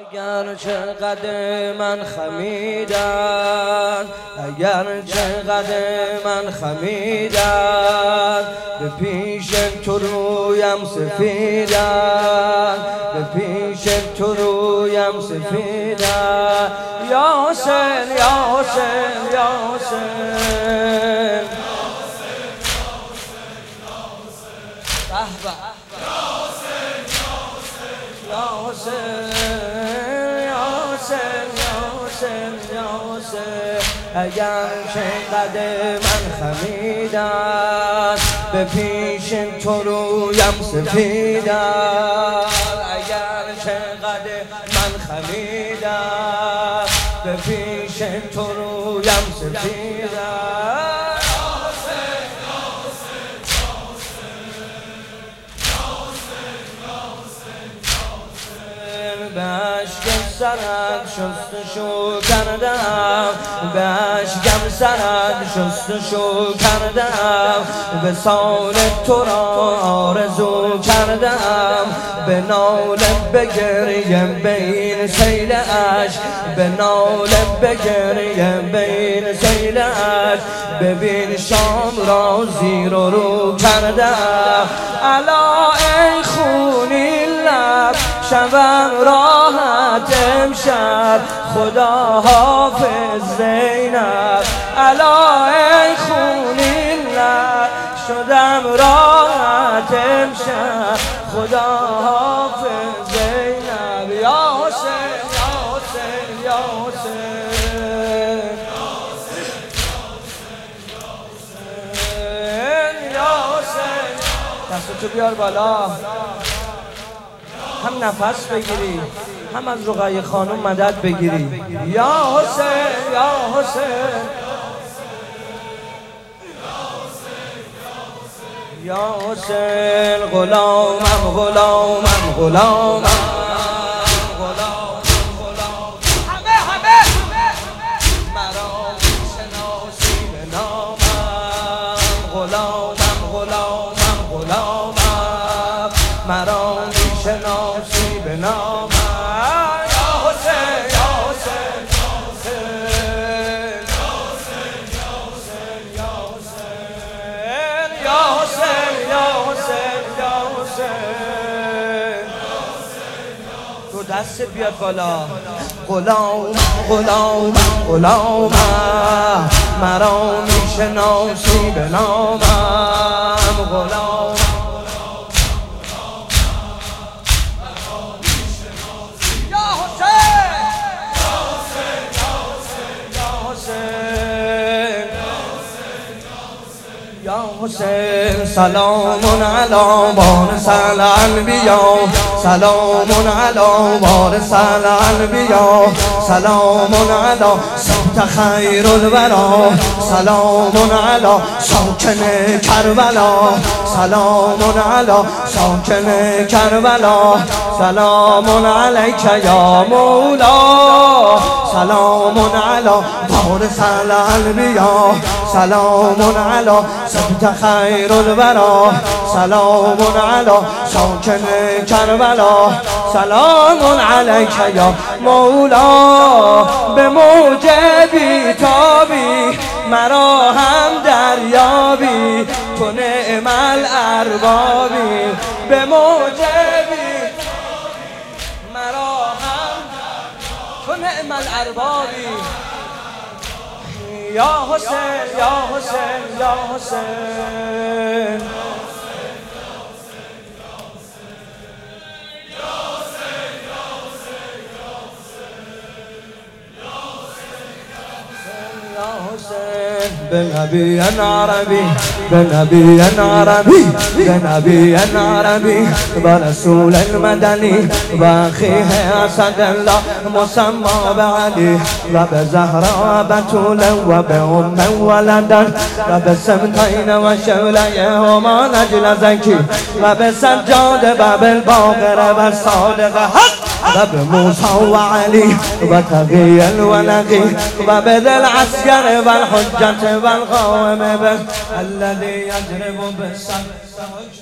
اگر چقدر من خمیدم، اگر چقدر من خمیدم، به پیش تو رویم سفیدم، به پیش تو رویم سفیدم. یا حسین یا حسین یا حسین یا حسین یا حسین اگر چقدر من خمیدم، به پیش تو رویم سفیدم. اگر چقدر من خمیدم، به پیش تو رویم سفیدم. به اشکم سرت شستشو کردم، به اشکم سرت شستشو کردم، به سال تو را آرزو کردم، به ناله بگریم بین سیل عشق، به ناله بگریم بین سیل عشق. ببین شام را زیر و رو کردم، الا ای خونی لب شبم راحت امشب، خدا حافظ زینب. الا ای خونی لب شدم راحت امشب، خدا حافظ زینب. یا حسین یا حسین یا حسین یا حسین دستتو بیار بالا، هم نفس بگیری هم از رقیه خانم مدد بگیری. یا حسین یا حسین یا حسین غلامم غلامم غلامم مرا میشناسی به نامم، غلامم غلامم غلامم مرا میشناسی به نامم. یا حسین یا حسین یا حسین یا حسین یا حسین یا حسین تو دستت بیاد بالا. غلام غلام غلامم مرا میشناسی به نامم، غلام یا حسین. سلام علی وارث الانبیا، سلام علی وارث الانبیا، سلام علی صوت خیر الورا، سلام علی ساکن کربلا، سلام علی ساکن کربلا، سلام علیک یا مولا، سلام علی وارث الانبیا، سلام علی صوت خیر الورا، سلام علی ساکن کربلا، سلام علیک یا مولا. به موج بیتابی مرا هم دریابی، تو نعم الاربابی. به موج بیتابی مرا هم تو نعم الاربابی. یا حسین یا حسین یا حسین بنبي عربي بنبي عربي بنبي عربي برسول المدني باخيه اسد الله مسمى بعلي، وبزهراء بتولا وبأم ولدا، وبسمتين وشوليهما نجل زكي، وبسجاد باب الباقر والصادق حق، وبموسى وعلي وتقي الولقي، وبذا العسكر والحجة والقوم الذي يجرب بالسمع